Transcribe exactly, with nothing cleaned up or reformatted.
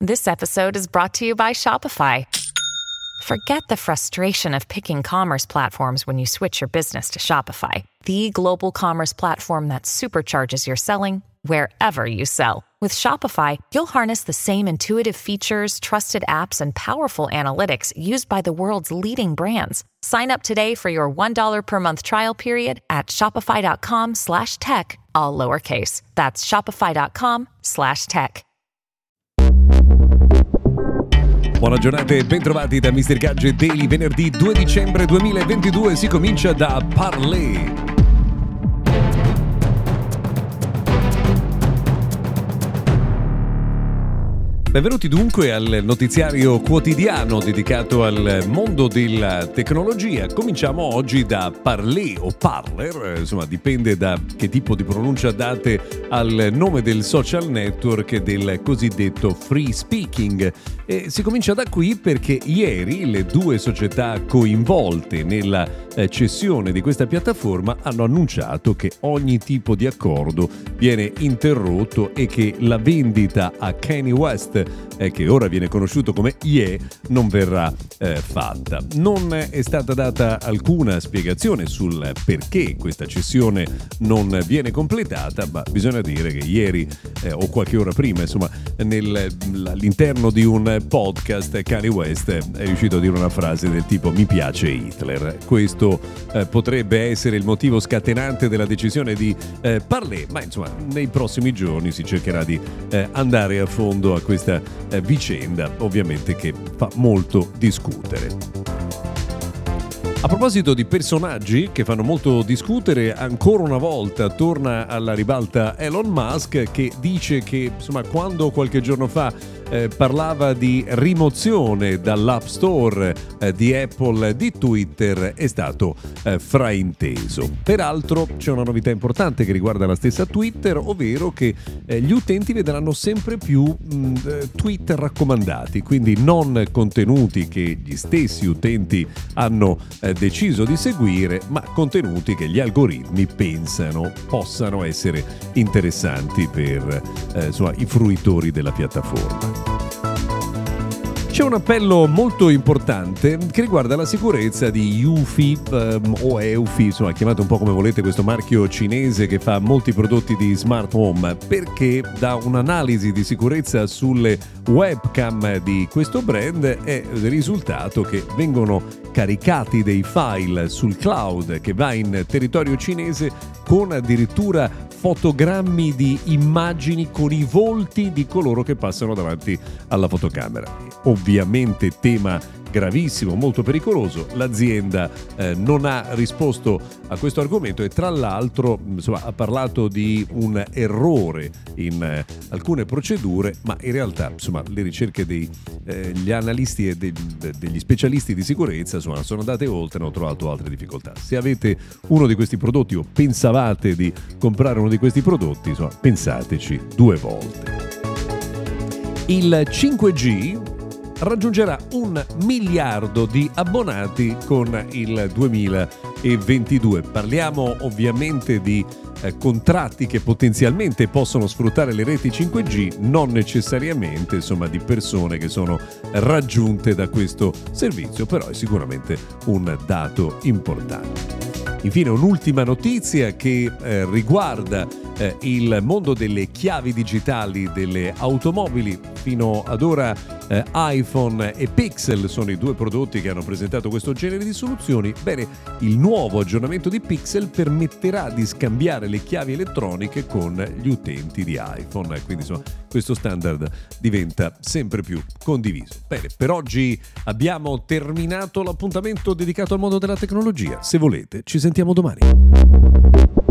This episode is brought to you by Shopify. Forget the frustration of picking commerce platforms when you switch your business to Shopify, the global commerce platform that supercharges your selling wherever you sell. With Shopify, you'll harness the same intuitive features, trusted apps, and powerful analytics used by the world's leading brands. Sign up today for your one dollar per month trial period at shopify.com slash tech, all lowercase. That's shopify.com slash tech. Buona giornata e bentrovati da mister Gadget Daily. Venerdì due dicembre duemilaventidue si comincia da Parler. Benvenuti dunque al notiziario quotidiano dedicato al mondo della tecnologia. Cominciamo oggi da Parler o Parler, insomma dipende da che tipo di pronuncia date al nome del social network del cosiddetto free speaking. E si comincia da qui perché ieri le due società coinvolte nella cessione di questa piattaforma hanno annunciato che ogni tipo di accordo viene interrotto e che la vendita a Kanye West, eh, che ora viene conosciuto come Ye, non verrà eh, fatta. Non è stata data alcuna spiegazione sul perché questa cessione non viene completata, ma bisogna dire che ieri eh, o qualche ora prima, insomma, nel, all'interno di un podcast Kanye West è riuscito a dire una frase del tipo "mi piace Hitler". Questo eh, potrebbe essere il motivo scatenante della decisione di eh, Parler, ma insomma nei prossimi giorni si cercherà di eh, andare a fondo a questa eh, vicenda, ovviamente che fa molto discutere. A proposito di personaggi che fanno molto discutere, ancora una volta torna alla ribalta Elon Musk, che dice che insomma quando qualche giorno fa eh, parlava di rimozione dall'App Store eh, di Apple di Twitter è stato eh, frainteso. Peraltro c'è una novità importante che riguarda la stessa Twitter, ovvero che eh, gli utenti vedranno sempre più mh, tweet raccomandati, quindi non contenuti che gli stessi utenti hanno eh, deciso di seguire, ma contenuti che gli algoritmi pensano possano essere interessanti per eh, insomma, i fruitori della piattaforma. C'è un appello molto importante che riguarda la sicurezza di Eufy um, o Eufy, insomma chiamate un po' come volete, questo marchio cinese che fa molti prodotti di smart home, perché da un'analisi di sicurezza sulle webcam di questo brand è risultato che vengono caricati dei file sul cloud che va in territorio cinese con addirittura fotogrammi di immagini con i volti di coloro che passano davanti alla fotocamera. Ovviamente tema gravissimo, molto pericoloso. L'azienda eh, non ha risposto a questo argomento e tra l'altro insomma, ha parlato di un errore in eh, alcune procedure, ma in realtà insomma, le ricerche degli eh, analisti e dei, de, degli specialisti di sicurezza insomma, sono andate oltre e hanno trovato altre difficoltà. Se avete uno di questi prodotti o pensavate di comprare uno di questi prodotti, insomma, pensateci due volte. Il cinque G raggiungerà un miliardo di abbonati con il duemilaventidue. Parliamo ovviamente di eh, contratti che potenzialmente possono sfruttare le reti cinque G, non necessariamente insomma di persone che sono raggiunte da questo servizio, però è sicuramente un dato importante. Infine un'ultima notizia che eh, riguarda eh, il mondo delle chiavi digitali delle automobili. Fino ad ora eh, iPhone e Pixel sono i due prodotti che hanno presentato questo genere di soluzioni. Bene, il nuovo aggiornamento di Pixel permetterà di scambiare le chiavi elettroniche con gli utenti di iPhone, quindi insomma questo standard diventa sempre più condiviso. Bene, per oggi abbiamo terminato l'appuntamento dedicato al mondo della tecnologia. Se volete, ci sentiamo domani.